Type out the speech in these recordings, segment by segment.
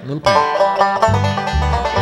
Little Pal.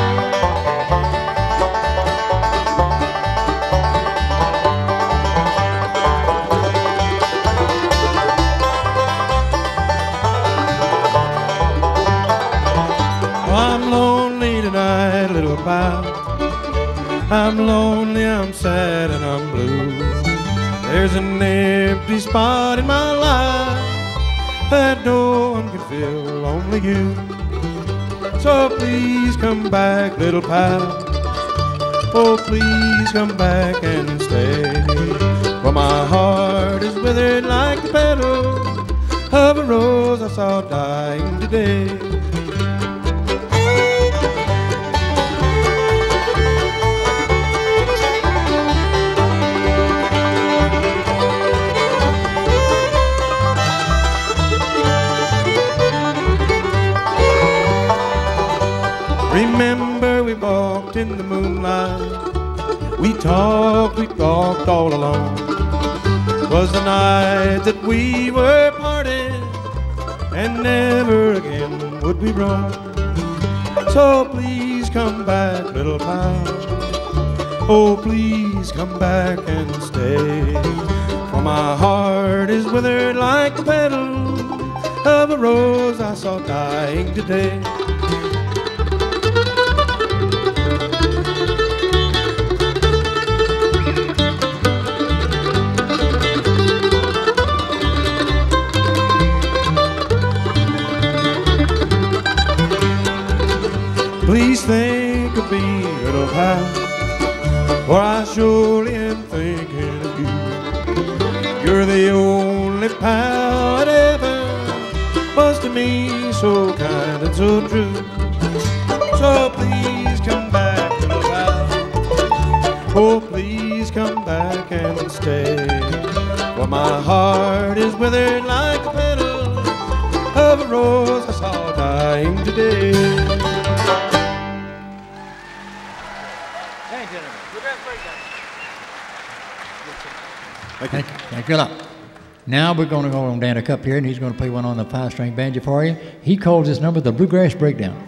I'm lonely tonight, little pal. I'm lonely, I'm sad, and I'm blue. There's an empty spot in my life that no one can fill, only you. So please come back, little pal. Oh, please come back and stay. For my heart is withered like the petal of a rose I saw dying today. Remember we walked in the moonlight. We talked all alone. 'Twas the night that we were parted, and never again would we roam. So please come back, little pal. Oh, please come back and stay. For my heart is withered like the petal of a rose I saw dying today. Please think of me, little pal, for I surely am thinking of you. You're the only pal that ever was to me, so kind and so true. So please come back, little pal. Oh, please come back and stay. For my heart is withered like the petal of a rose I saw dying today. Thank you a lot. Now we're going to go on Dan a Cup here, and he's going to play one on the 5-string banjo for you. He calls this number the Bluegrass Breakdown.